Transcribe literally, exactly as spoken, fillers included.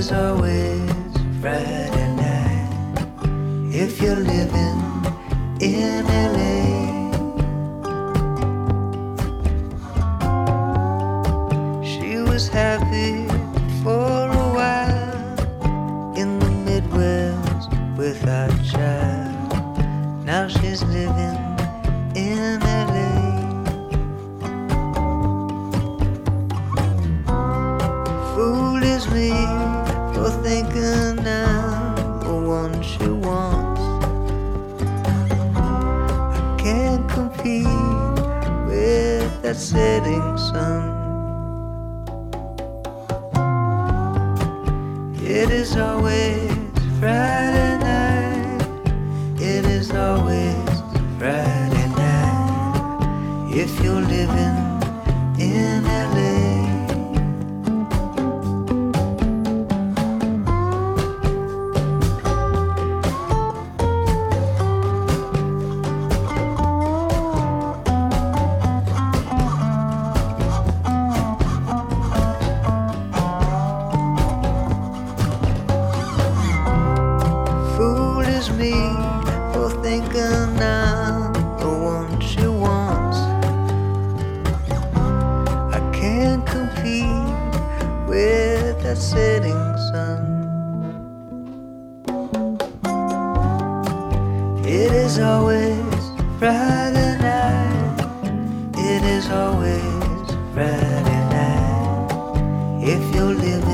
is always Friday night if you're living in L A. She was happy for a while in the Midwest without a child. Now she's living in L A. Fool is me for thinking I'm the one she wants. I can't compete with that setting sun. It is always Friday night. It is always Friday night if you're living in L A. Me for thinking I'm the one she wants. I can't compete with that setting sun. It is always Friday night. It is always Friday night if you're living